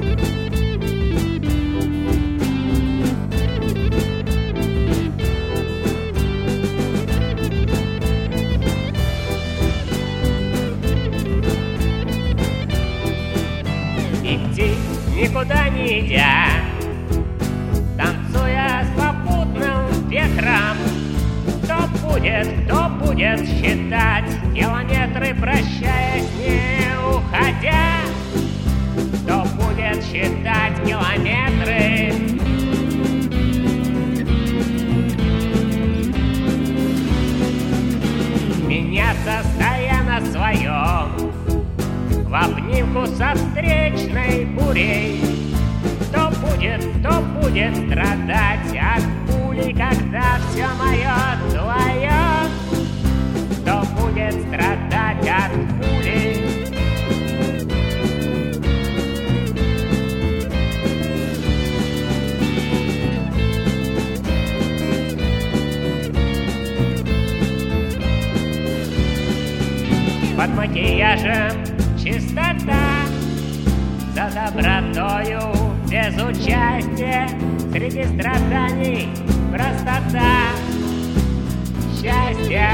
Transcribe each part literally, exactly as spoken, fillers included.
Идти никуда не идя, танцуя с попутным ветром. Кто будет, кто будет считать километры, прощаясь, не уходя? Кто будет считать километры? Меняться, стоя на своем, в обнимку со встречной бурей. Кто будет, кто будет страдать от пули, когда все мое твое? Кто будет страдать от пули? Под макияжем чистота, за добротою без участия, среди страданий простота счастья.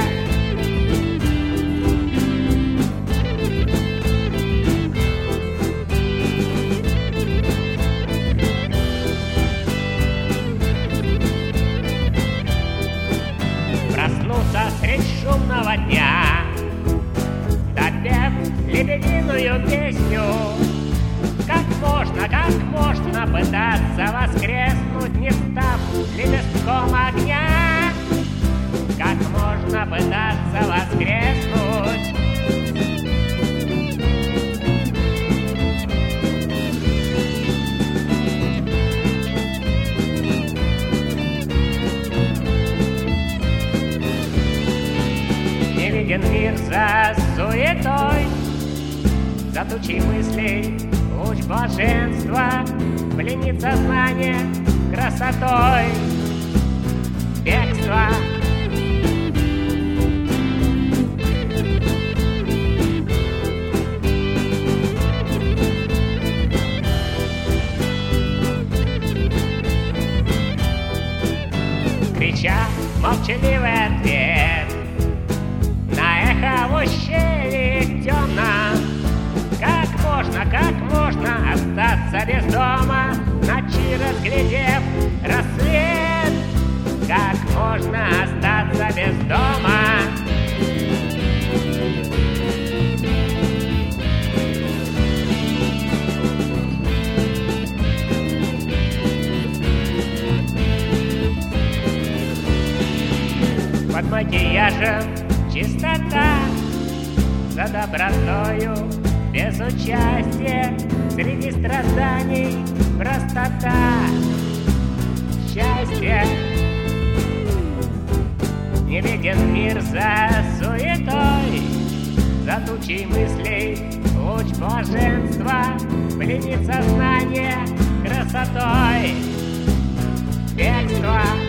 Проснуться средь шумного дня, допев лебединую песню. Как можно, как можно пытаться воскреснуть, не став лепестком огня? Как можно пытаться воскреснуть? Не виден мир за суетой, за тучей мыслей луч блаженства пленит сознание красотой бегства. Крича молчаливый ответ на эхо в ущелье темном. Как можно, как можно остаться без дома, ночи разглядев рассвет? Как можно остаться без дома? Под макияжем чистота, за добротою без участия, среди страданий простота счастья. Не виден мир за суетой, за тучей мыслей луч блаженства пленит сознание красотой бегства.